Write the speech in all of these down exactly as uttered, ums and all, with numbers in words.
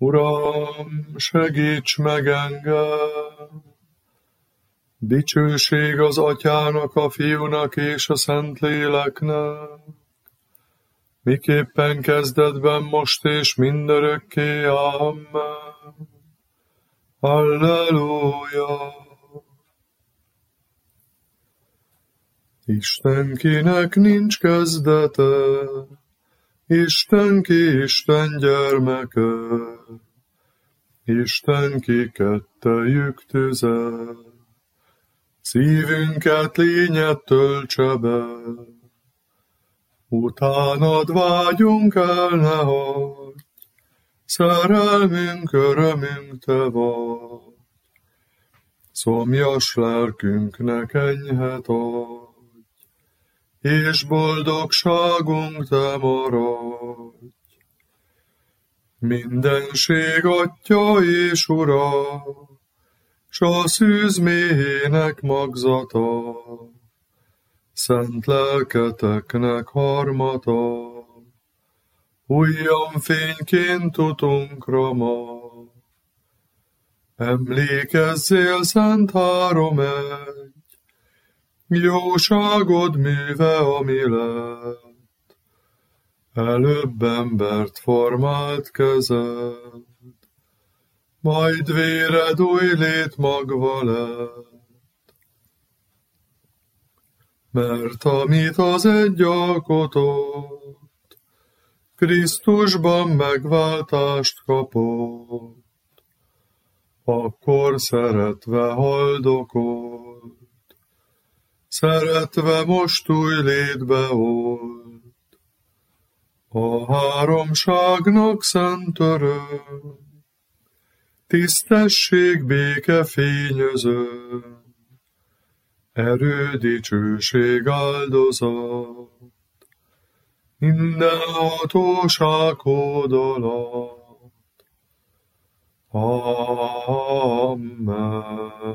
Uram, segíts meg engem! Dicsőség az Atyának, a Fiúnak és a Szentléleknek, miképpen kezdetben, most és mindörökké. Amen. Halleluja! Istenkinek nincs kezdete, Istenki Isten gyermeke, Istenki kettejük tüze, szívünket lényet töltse be. Utánad vágyunk el, ne hagyj, szerelmünk, örömünk te vagy. Szomjas lelkünknek enyhet adj, és boldogságunk te maradj. Mindenség Atya és Ura, s a szűz méhének magzata, szent lelketeknek harmata, újjan fényként utunkra ma. Emlékezzél, Szent Háromegy, jóságod műve, ami lett, előbb embert formált kezed, majd véred új lét magva lett. Mert amit az egy alkotott, Krisztusban megváltást kapott, akkor szeretve haldokolt, szeretve most új létbe old. A háromságnak szent öröm, tisztesség, béke fényözön, erő, dicsőség, áldozat, minden hatóság hódolat. Amen.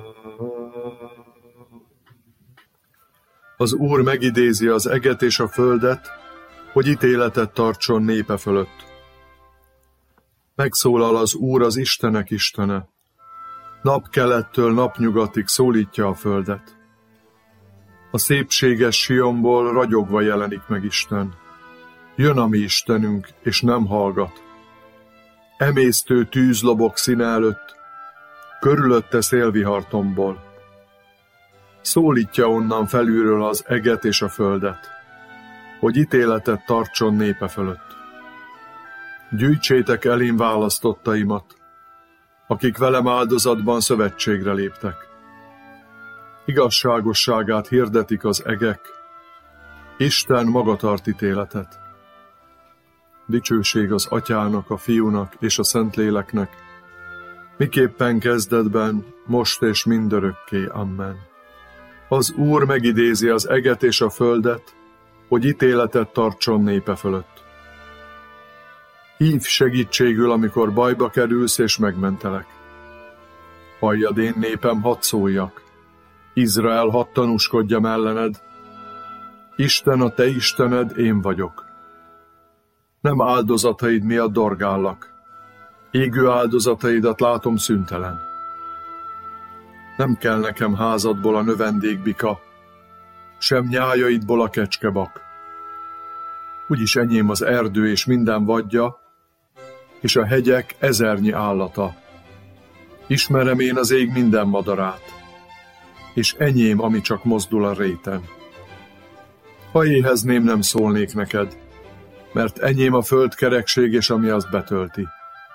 Az Úr megidézi az eget és a földet, hogy ítéletet tartson népe fölött. Megszólal az Úr, az Istenek Istene. Napkelettől napnyugatig szólítja a földet. A szépséges Sionból ragyogva jelenik meg Isten. Jön a mi Istenünk, és nem hallgat. Emésztő tűz lobog színe előtt, körülötte szélvihar tombol. Szólítja onnan felülről az eget és a földet, hogy ítéletet tartson népe fölött. Gyűjtsétek elém választottaimat, akik velem áldozatban szövetségre léptek. Igazságosságát hirdetik az egek, Isten maga tart ítéletet. Dicsőség az Atyának, a Fiúnak és a Szentléleknek, miképpen kezdetben, most és mindörökké. Amen. Az Úr megidézi az eget és a földet, hogy ítéletet tartson népe fölött. Hívj segítségül, amikor bajba kerülsz, és megmentelek. Halljad, én népem, hadd szóljak. Izrael, hadd tanúskodjam ellened. Isten, a te Istened, én vagyok. Nem áldozataid miatt dorgállak. Égő áldozataidat látom szüntelen. Nem kell nekem házadból a növendékbika, sem nyájaidból a kecskebak. Úgyis enyém az erdő és minden vadja, és a hegyek ezernyi állata. Ismerem én az ég minden madarát, és enyém, ami csak mozdul a réten. Ha éhezném, nem szólnék neked, mert enyém a földkerekség, és ami azt betölti.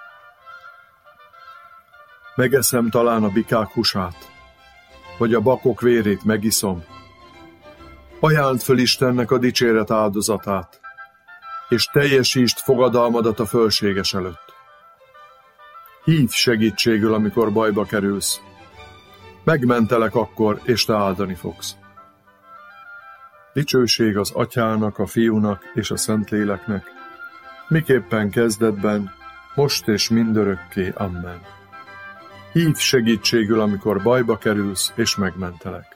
Megeszem talán a bikák húsát, vagy a bakok vérét megiszom. Ajánld föl Istennek a dicséret áldozatát, és teljesítsd fogadalmadat a fölséges előtt. Hívj segítségül, amikor bajba kerülsz. Megmentelek akkor, és te áldani fogsz. Dicsőség az Atyának, a Fiúnak és a Szentléleknek, miképpen kezdetben, most és mindörökké. Amen. Hívj segítségül, amikor bajba kerülsz, és megmentelek.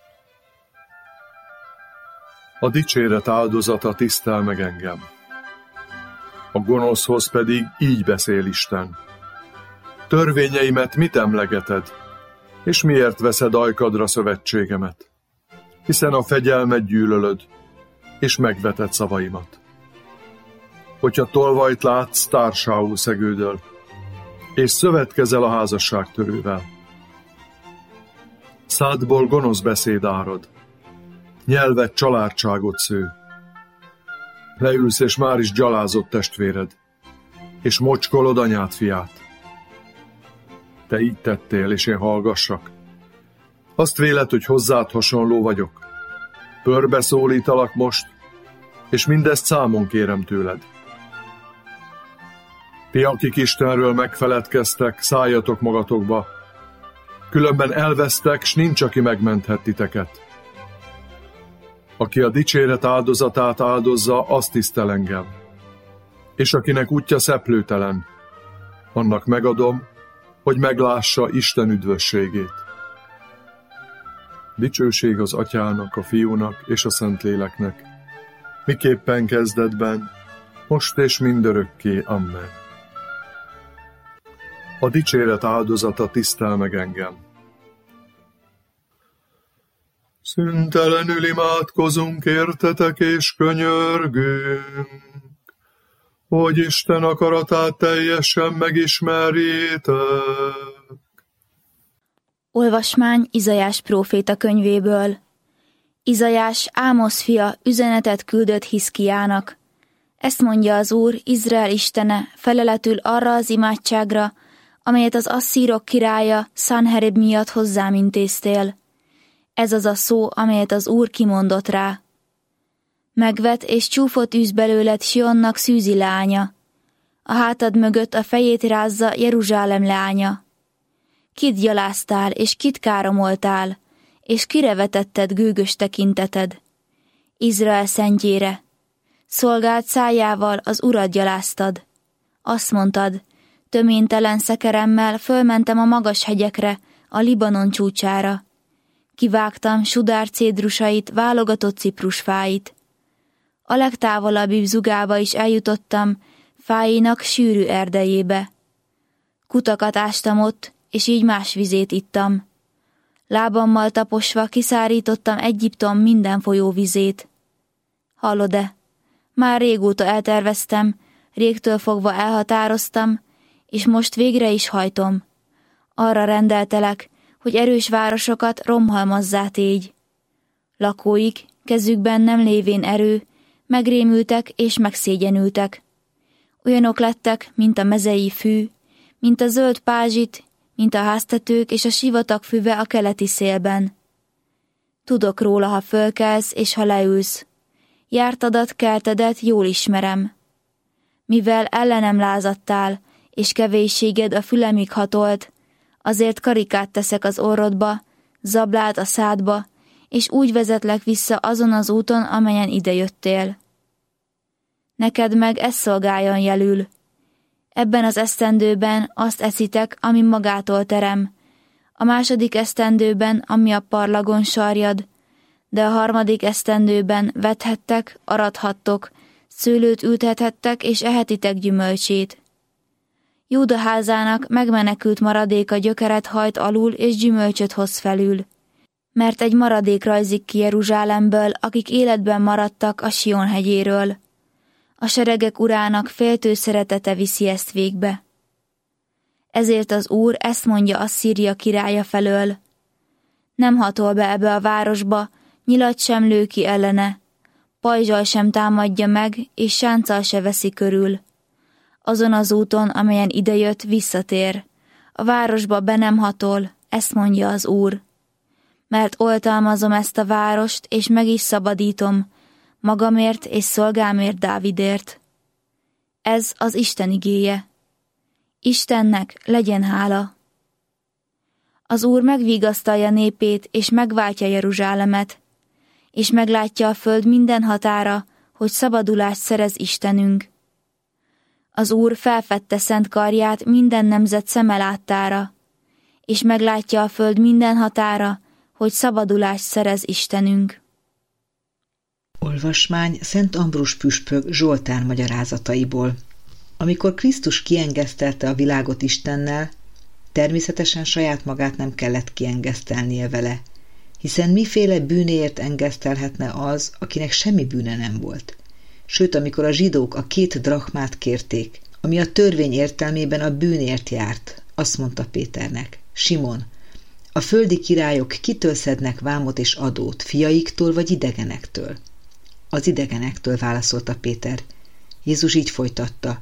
A dicséret áldozata tisztel meg engem. A gonoszhoz pedig így beszél Isten. Törvényeimet mit emlegeted, és miért veszed ajkadra szövetségemet? Hiszen a fegyelmet gyűlölöd, és megveted szavaimat. Hogyha tolvajt látsz, társául szegődöl, és szövetkezel a házasságtörővel. Szádból gonosz beszéd árad, nyelved családságot sző. Leülsz, és már is gyalázott testvéred, és mocskolod anyád fiát. Te így tettél, és én hallgassak. Azt véled, hogy hozzád hasonló vagyok. Pörbe szólítalak most, és mindezt számon kérem tőled. Ti, akik Istenről megfeledkeztek, szálljatok magatokba, különben elvesztek, s nincs, aki megmenthet titeket. Aki a dicséret áldozatát áldozza, azt tisztel engem, és akinek útja szeplőtelen, annak megadom, hogy meglássa Isten üdvösségét. Dicsőség az Atyának, a Fiúnak és a Szentléleknek, miképpen kezdetben, most és mindörökké. Amen. A dicséret áldozata tisztel meg engem. Szüntelenül imádkozunk értetek és könyörgünk, hogy Isten akaratát teljesen megismerjétek. Olvasmány Izaiás próféta könyvéből. Izaiás, Ámosz fia, üzenetet küldött Hiszkiának. Ezt mondja az Úr, Izrael istene, feleletül arra az imádságra, amelyet az asszírok királya Szanherib miatt hozzám intéztél. Ez az a szó, amelyet az Úr kimondott rá. Megvet és csúfot űz belőled Sionnak Szűzi lánya. A hátad mögött a fejét rázza Jeruzsálem lánya. Kit gyaláztál és kit káromoltál, és kire vetetted gőgös tekinteted? Izrael szentjére. Szolgált szájával az Urat gyaláztad. Azt mondtad, töménytelen szekeremmel fölmentem a magas hegyekre, a Libanon csúcsára. Kivágtam sudár cédrusait, válogatott ciprusfáit. A legtávolabbi zugába is eljutottam, fáinak sűrű erdejébe. Kutakat ástam ott, és így más vizét ittam. Lábammal taposva kiszárítottam Egyiptom minden folyóvizét. Hallod-e? Már régóta elterveztem, régtől fogva elhatároztam, és most végre is hajtom. Arra rendeltelek, hogy erős városokat romhalmazzá tégy. Lakóik, kezükben nem lévén erő, megrémültek és megszégyenültek. Olyanok lettek, mint a mezei fű, mint a zöld pázsit, mint a háztetők és a sivatag füve a keleti szélben. Tudok róla, ha fölkelsz és ha leülsz. Jártadat, keltedet jól ismerem. Mivel ellenem lázadtál, és kevésséged a fülemig hatolt, azért karikát teszek az orrodba, zablát a szádba, és úgy vezetlek vissza azon az úton, amelyen idejöttél. Neked meg ez szolgáljon jelül. Ebben az esztendőben azt eszitek, ami magától terem, a második esztendőben, ami a parlagon sarjad, de a harmadik esztendőben vethettek, arathattok, szőlőt ültethettek, és ehetitek gyümölcsét. Júda házának megmenekült maradéka gyökeret hajt alul, és gyümölcsöt hoz felül. Mert egy maradék rajzik ki Jeruzsálemből, akik életben maradtak a Sion hegyéről. A seregek urának féltő szeretete viszi ezt végbe. Ezért az Úr ezt mondja Asszíria királya felől. Nem hatol be ebbe a városba, nyilat sem lő ki ellene, pajzsal sem támadja meg, és sánccal se veszi körül. Azon az úton, amelyen idejött, visszatér. A városba be nem hatol, ezt mondja az Úr. Mert oltalmazom ezt a várost, és meg is szabadítom, magamért és szolgámért Dávidért. Ez az Isten igéje. Istennek legyen hála. Az Úr megvigasztalja népét, és megváltja Jeruzsálemet, és meglátja a föld minden határa, hogy szabadulást szerez Istenünk. Az Úr felfedte szent karját minden nemzet szeme láttára, és meglátja a föld minden határa, hogy szabadulást szerez Istenünk. Olvasmány Szent Ambrus püspök Zsoltár magyarázataiból. Amikor Krisztus kiengesztelte a világot Istennel, Természetesen saját magát nem kellett kiengesztelnie vele, hiszen miféle bűnéért engesztelhetne az, akinek semmi bűne nem volt. Sőt, amikor a zsidók a két drachmát kérték, ami a törvény értelmében a bűnért járt, azt mondta Péternek: Simon, a földi királyok kitől szednek vámot és adót, fiaiktól vagy idegenektől? Az idegenektől, válaszolta Péter. Jézus így folytatta: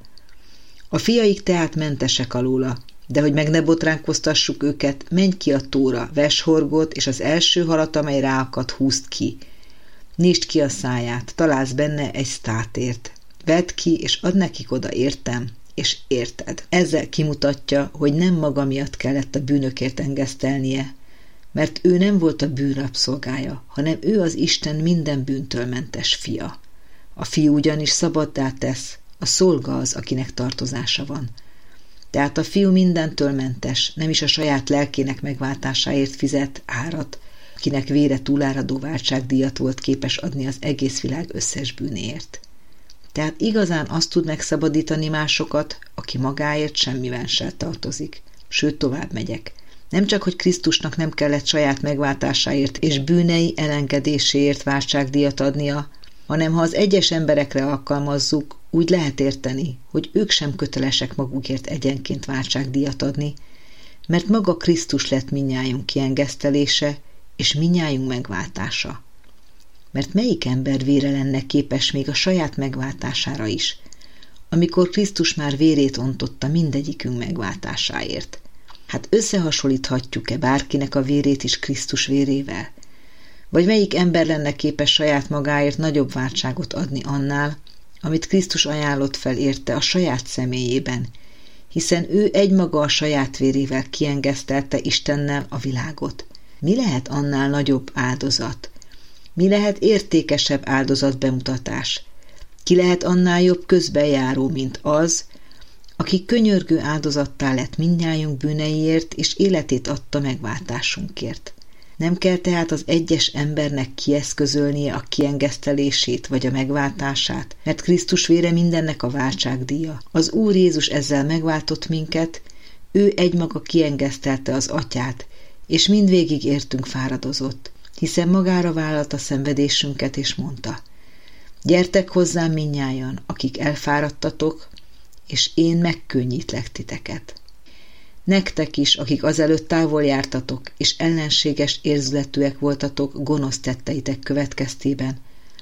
a fiaik tehát mentesek alóla, de hogy meg ne botránkoztassuk őket, menj ki a tóra, vess horgot, és az első halat, amely ráakad, húzd ki. Nyisd ki a száját, találsz benne egy sztátért. Vedd ki, és add nekik oda, értem, és érted. Ezzel kimutatja, hogy nem maga miatt kellett a bűnökért engesztelnie, mert ő nem volt a bűn rabszolgája, hanem ő az Isten minden bűntől mentes fia. A fiú ugyanis szabaddá tesz, a szolga az, akinek tartozása van. Tehát a fiú mindentől mentes, nem is a saját lelkének megváltásáért fizet árat, akinek vére túláradó váltságdíjat volt képes adni az egész világ összes bűnéért. Tehát igazán azt tud megszabadítani másokat, aki magáért semmivel sem tartozik. Sőt, tovább megyek. Nem csak, hogy Krisztusnak nem kellett saját megváltásáért és bűnei elengedéséért váltságdíjat adnia, hanem ha az egyes emberekre alkalmazzuk, úgy lehet érteni, hogy ők sem kötelesek magukért egyenként váltságdíjat adni, mert maga Krisztus lett mindnyájunk kiengesztelése és mindnyájunk megváltása. Mert melyik ember vére lenne képes még a saját megváltására is, amikor Krisztus már vérét ontotta mindegyikünk megváltásáért? Hát összehasonlíthatjuk-e bárkinek a vérét is Krisztus vérével? Vagy melyik ember lenne képes saját magáért nagyobb váltságot adni annál, amit Krisztus ajánlott fel érte a saját személyében, hiszen ő egymaga a saját vérével kiengesztelte Istennel a világot. Mi lehet annál nagyobb áldozat? Mi lehet értékesebb áldozatbemutatás? Ki lehet annál jobb közbenjáró, mint az, aki könyörgő áldozattá lett mindnyájunk bűneiért, és életét adta megváltásunkért? Nem kell tehát az egyes embernek kieszközölnie a kiengesztelését vagy a megváltását, mert Krisztus vére mindennek a váltságdíja. Az Úr Jézus ezzel megváltott minket, ő egymaga kiengesztelte az Atyát, és mindvégig értünk fáradozott, hiszen magára vállalta szenvedésünket, és mondta: gyertek hozzám mindnyájan, akik elfáradtatok, és én megkönnyítlek titeket. Nektek is, akik azelőtt távol jártatok, és ellenséges érzületűek voltatok gonosz tetteitek következtében,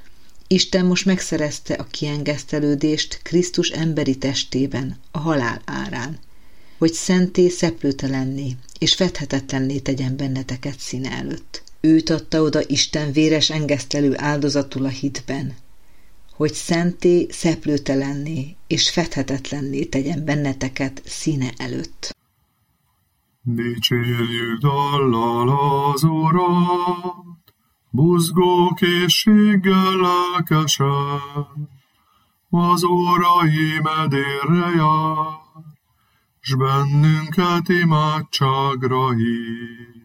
Isten most megszerezte a kiengesztelődést Krisztus emberi testében, a halál árán, hogy szenté szeplőtelenné és fedhetetlenné tegyen benneteket színe előtt. Őt adta oda Isten véres engesztelő áldozatul a hitben, hogy szenté szeplőtelenné és fedhetetlenné tegyen benneteket színe előtt. Dicsérjük dallal az Urat, buzgó készséggel lelkesen, az órai medérre jár, s bennünket imádságra hív.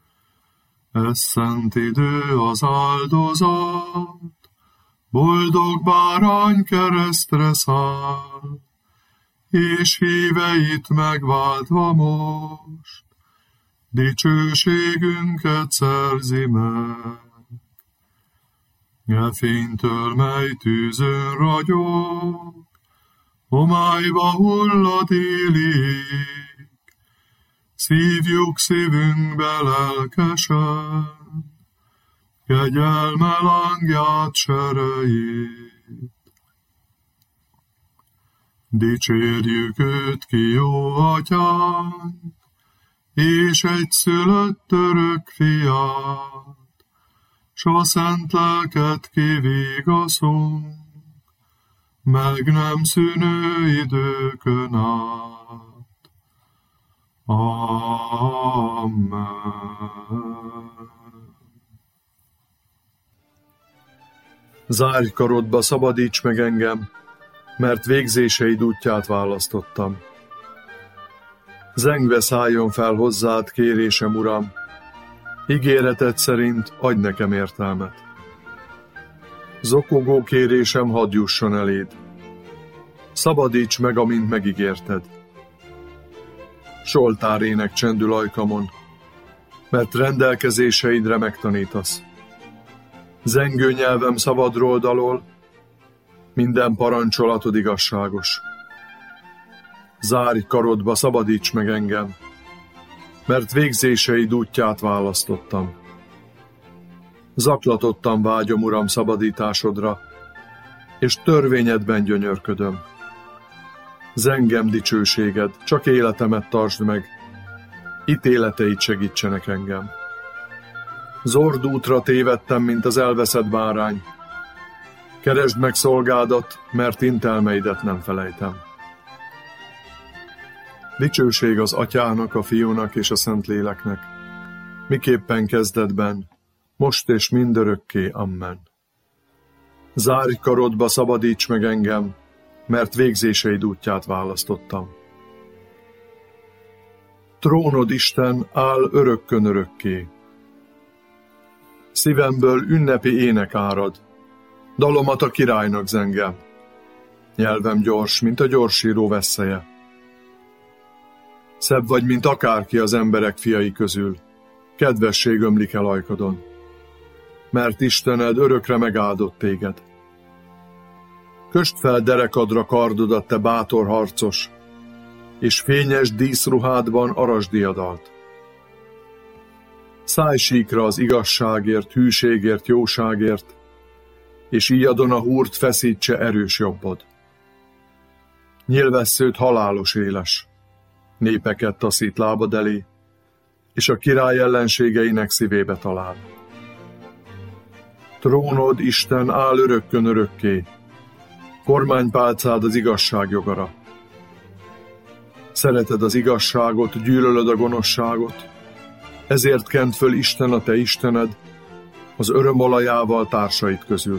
Ez szent idő az áldozat, boldog bárány keresztre száll, és híveit megváltva most, dicsőségünket szerzi meg. E fénytől, mely tűzön ragyog, homályba hullad élik, szívjuk szívünkbe lelkesen, kegyelme lángját serejét. Dicsérjük őt ki, jó atyánk, és egyszülött örök fiát, s a szent lelket kivigaszunk, meg nem szűnő időkön át. Amen. Zárj karodba, szabadíts meg engem, mert végzéseid útját választottam. Zengve szálljon fel hozzád kérésem, Uram, ígéreted szerint adj nekem értelmet. Zokogó kérésem hadd jusson eléd. Szabadíts meg, amint megígérted. soltárének csendül ajkamon, mert rendelkezéseidre megtanítasz. Zengő nyelvem szabadról dalol, minden parancsolatod igazságos. Zárj karodba, szabadíts meg engem, mert végzéseid útját választottam. Zaklatottan vágyom, Uram, szabadításodra, és törvényedben gyönyörködöm. Zengem dicsőséged, csak életemet tartsd meg, ítéleteid segítsenek engem. Zord útra tévedtem, mint az elveszett bárány. Keresd meg szolgádat, mert intelmeidet nem felejtem. Dicsőség az Atyának, a Fiúnak és a Szentléleknek, miképpen kezdetben, most és mindörökké. Amen. Zárj karodba, szabadíts meg engem, mert végzéseid útját választottam. Trónod, Isten, áll örökkön örökké. Szívemből ünnepi ének árad, dalomat a királynak zengem. Nyelvem gyors, mint a gyorsíró vesszeje. Szebb vagy, mint akárki az emberek fiai közül, kedvesség ömlik el ajkadon, mert Istened örökre megáldott téged. Kösd fel derekadra kardodat, te bátor harcos, és fényes díszruhádban arasd diadalt. Szállj síkra az igazságért, hűségért, jóságért, és íjadon a húrt feszítse erős jobbod. Nyilvessződ halálos éles, népeket taszít lábad elé, és a király ellenségeinek szívébe talál. Trónod, Isten, áll örökkön örökké, kormánypálcád az igazság jogara. Szereted az igazságot, gyűlölöd a gonoszságot, ezért kent föl Isten, a te Istened, az örömolajával társait közül.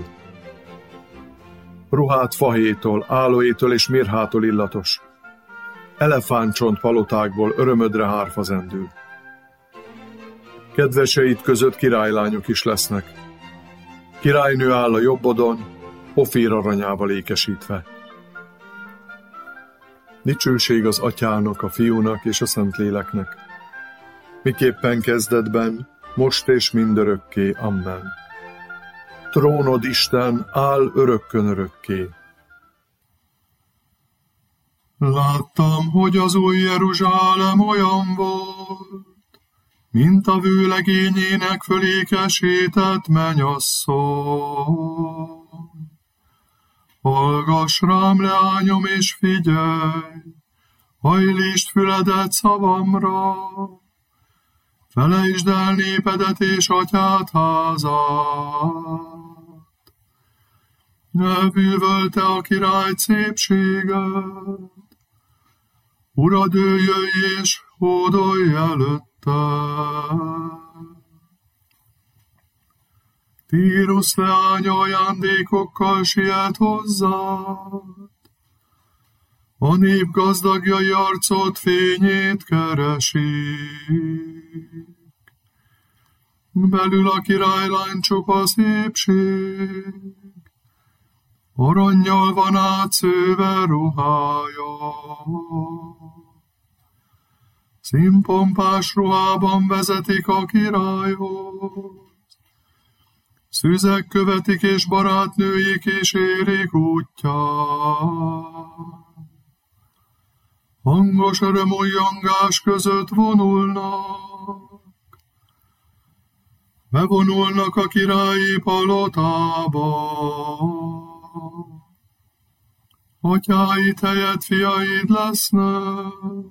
Ruhát fahétól, álóétől és mirhától illatos, elefántcsont palotákból örömödre hárfa zendül. Kedveseid között királylányok is lesznek. Királynő áll a jobbodon, Ofír aranyával ékesítve. Dicsőség az Atyának, a Fiúnak és a Szentléleknek, miképpen kezdetben, most és mindörökké. Amen. Trónod, Isten, áll örökkön örökké. Láttam, hogy az új Jeruzsálem olyan volt, mint a vőlegényének fölékesített mennyasszony. Hallgass rám, leányom, és figyelj, hajlítsd füledet szavamra, felejtsd el népedet és atyád házát. Ne bűvölte a király szépséget, Urad, ő jöjj és hódolj előtte. Tírusz leánya ajándékokkal siet hozzád, a nép gazdagjai arcod fényét keresik. Belül a királylány csupa szépség, arannyal van átszőve ruhája. Színpompás ruhában vezetik a királyhoz, szüzek követik és barátnői kísérik útját. Hangos örömújjongás között vonulnak, bevonulnak a királyi palotába. Atyáid helyett fiaid lesznek,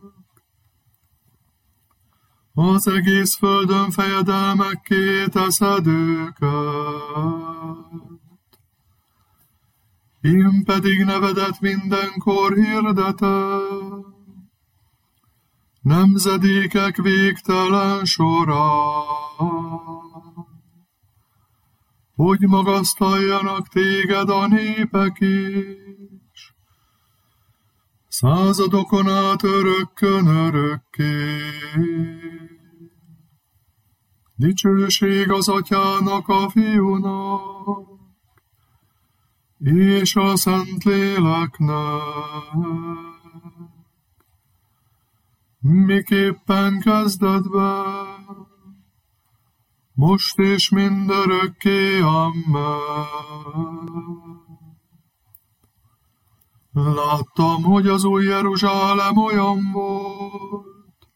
az egész földön fejedelmekké teszed őket. Én pedig nevedet mindenkor hirdetem, nemzedékek végtelen során, hogy magasztaljanak téged a népek is, századokon át örökkön örökké. Dicsőség az Atyának, a Fiúnak, és a Szentléleknek, miképpen kezdetben, most és mindörökké, amen. Láttam, hogy az új Jeruzsálem olyan volt,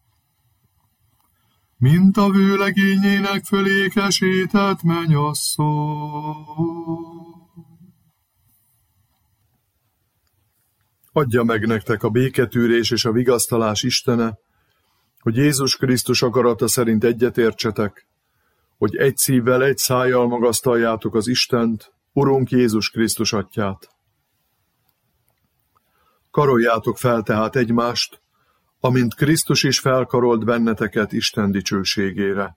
mint a vőlegényének fölékesített mennyasszony. Adja meg nektek a béketűrés és a vigasztalás Istene, hogy Jézus Krisztus akarata szerint egyetértsetek, hogy egy szívvel, egy szájjal magasztaljátok az Istent, Urunk Jézus Krisztus atyát. Karoljátok fel tehát egymást, amint Krisztus is felkarolt benneteket Isten dicsőségére.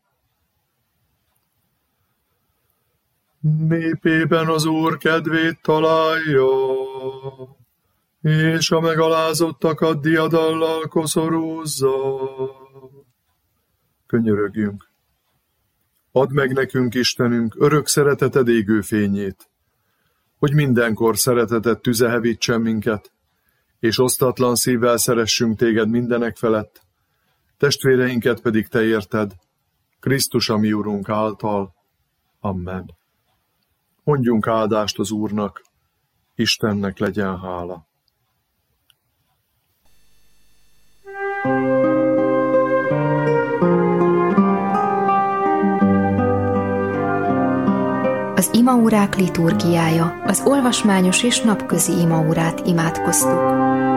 Népében az Úr kedvét találja, és a megalázottakat diadallal koszorúzza. Könyörögjünk! Add meg nekünk, Istenünk, örök szereteted égő fényét, hogy mindenkor szereteted tüze hevítsen minket, és osztatlan szívvel szeressünk téged mindenek felett, testvéreinket pedig te érted, Krisztus a mi Urunk által. Amen. Mondjunk áldást az Úrnak, Istennek legyen hála. Az imaórák liturgiája, az olvasmányos és napközi imaórát imádkoztuk.